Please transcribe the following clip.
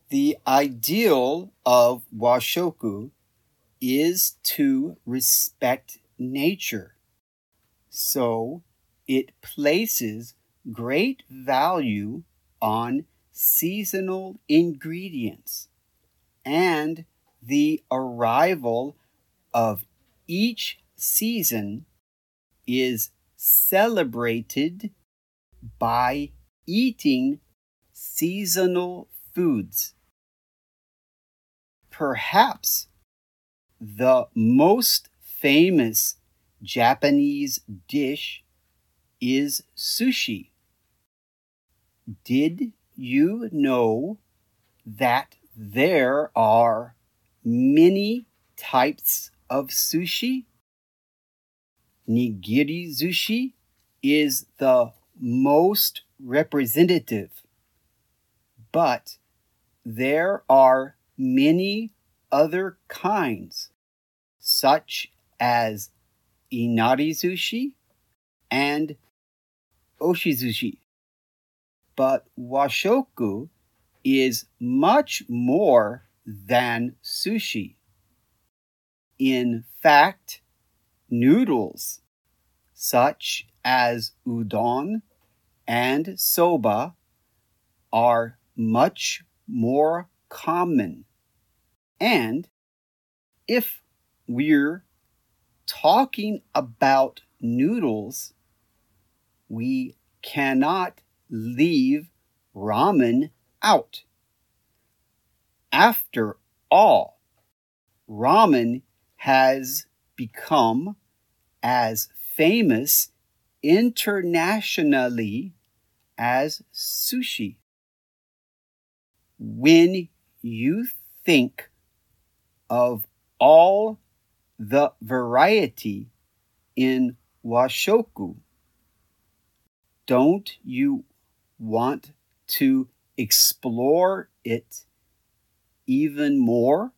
The ideal of washoku is to respect nature, so it places great value on seasonal ingredients and the arrival of each season is celebrated by eating seasonal foods. Perhaps the most famous Japanese dish is sushi. Did you know that there are many types of sushi? Nigiri sushi is the most representative, but there are many other kinds, such as inari sushi and oshizushi. But washoku is much more than sushi. In fact, noodles, such as udon and soba, are much more common. And if we're talking about noodles, we cannot leave ramen out. After all, ramen has become as famous internationally as sushi. When you think of all the variety in washoku, don't you want to explore it even more?